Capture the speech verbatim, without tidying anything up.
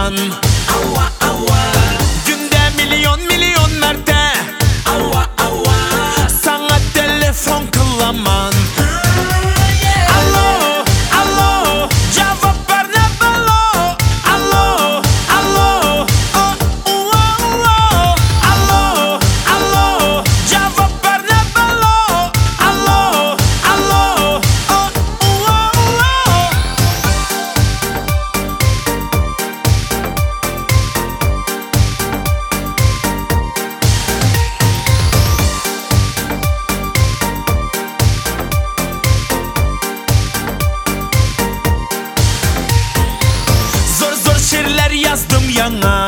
kullanman. Ava ava. Günde milyon milyon merte. Ava ava. Sana telefon kılaman. Alo alo, cevap ver ne balo. Alo alo, oh oh oh. Alo alo, cevap ver ne balo. Alo alo, oh oh oh. Zor zor şiirler yazdım yana.